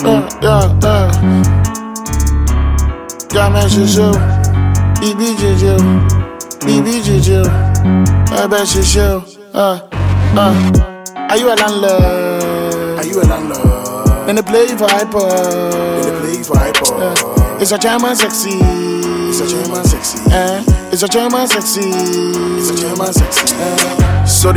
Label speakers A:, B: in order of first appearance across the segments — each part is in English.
A: Yeah, man, show. BBJJ. I bet she show. Are you a landlord?
B: Are you a landlord?
A: And they play for hyper. It's a German sexy.
B: It's a German sexy.
A: It's a German sexy.
B: It's a German sexy.
A: Sorry.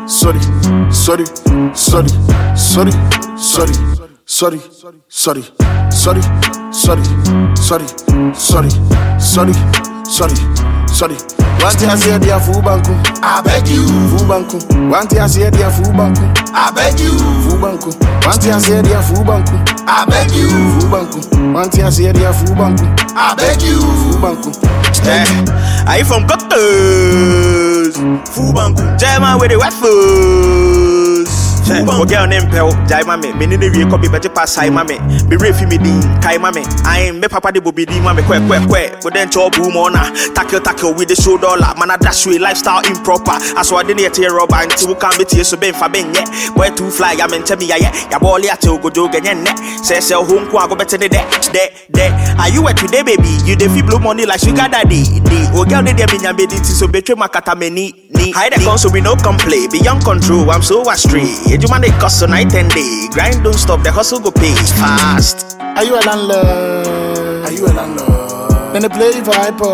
A: Want to say they are full banku?
B: I beg you.
A: Full banku. Want to say they are full banku?
B: I beg you.
A: Full banku. Want to say they are full banku?
B: I beg you.
A: Full banku. Want to say they are full banku?
B: I beg you.
A: Full banku.
C: Are you from Cocktails? Full banku. German with the waffles. Oh girl named Pel, Jai mame, me need a copy better pass high mame, be refi me din, Kai mame, I am me papa de bobi di mame, quick, but then chop boom on tackle with the show dollar, man, dash way lifestyle improper. I saw I didn't hear rubber until we can't be here, so ben for ben yet. Where to fly, I mean, tell me, ya ball ya to go jog and net. Say, sell home, go better than that. Are you at today, baby? You the blow money like sugar daddy. Oh girl, they mean ya baby, so betray my katameni. Hide the console, we no complain, beyond control, I'm so astray. You man, they cost so night and day. Grind don't stop, the hustle go pay fast.
A: Are you a landlord?
B: Are you a landlord?
A: Then they play for hyper.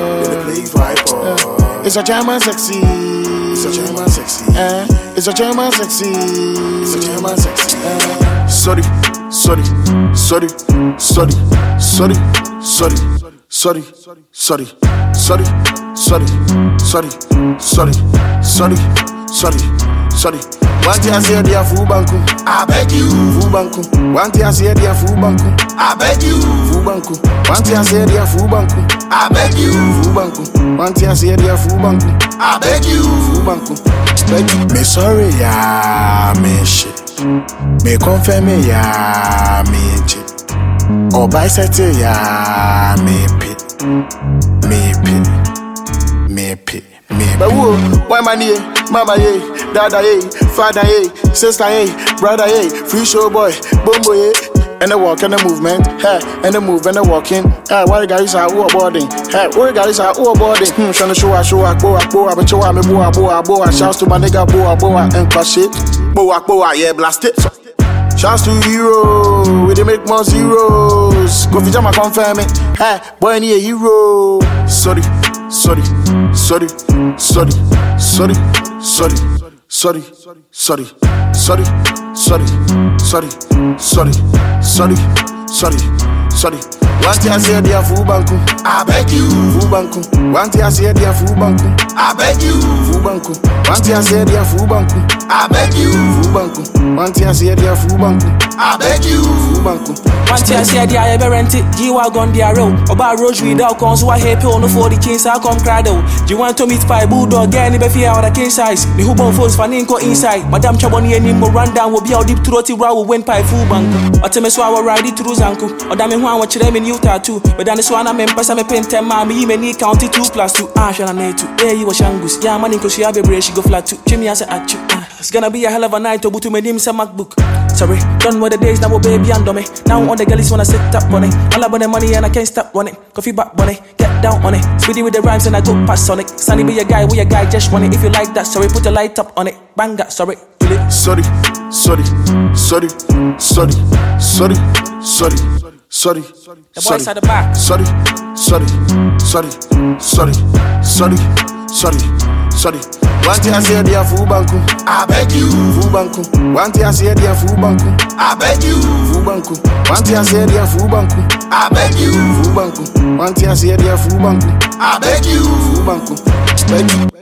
A: It's a German sexy.
B: It's a German sexy.
A: It's a German sexy.
B: It's a German sexy.
A: Sorry. Want to say they are full banku?
B: I beg you.
A: Full banku. Want to say they are full banku?
B: I beg you.
A: Full banku. Want to say they are full banku?
B: I beg you.
A: Full banku. Want to say they are full banku?
B: I beg you.
A: Full banku. Beg you.
B: Me sorry ya, me shit. Me confirm ya, me shit. Or bisect ya, me pit.
A: But whoa, why man ye, mama ye, dada ye, father ye, sister ye, brother ye, free show boy, bombo ye. And the walk and the movement, hey, and the move and the walking. Hey, what guys are overboarding? Hey, what guys are overboarding? Trying to show, boa, but show me boa. Shouts to my nigga boa, and crush it. Boa, yeah, blast it. Shouts to hero, we they make more zeros. Go for jama confirm it. Hey, boy, need a hero. Sorry. Want to say they are full banku?
B: I beg you.
A: Full banku. Want to say they are full banku?
B: I beg you.
A: Full banku. Want to say they are full banku?
B: I beg you.
A: Full banku. Want to say they are full banku?
B: I beg you.
A: Full banku.
D: Want to say they are ever rented? G-Wagon they are row. Oba Rose without cons who I hate pill no for the kings I come cradle. Do you want to meet pie bulldog again? If you are the king size, the who phones for Ninko inside. Madame Chaboni and Nimbo run down will be out deep throaty raw will win pie full bank. Or tell me so I will ride it through Zanko. Or damn it, watch them in Utah too. But then this one I'm in pass, I'm a pen 10 mammy, me county 2+2. Shall I need to? Yeah, you was Shangus. Yeah, man, because she have a brace, she go flat too. Jimmy answer at you. It's gonna be a hell of a night to boot to my name, some MacBook. Sorry, done with the days now, baby, and me. Now all the girls wanna sit up on it. All about the money and I can't stop running. Coffee back on it, get down on it. Speedy with the rhymes and I go past on it. Sunny be a guy, we a guy, just run it. If you like that, sorry, put a light up on it. Bang that, sorry.
A: Sorry.
D: The boys at the back.
A: Sorry. Want to say they are full banku?
B: I beg you.
A: Full banku. Want to say they are full banku?
B: I beg you.
A: Full banku. Want to say they are full banku?
B: I beg you.
A: Full banku. Want to say they are full banku?
B: I beg you.
A: Full banku. Beg you.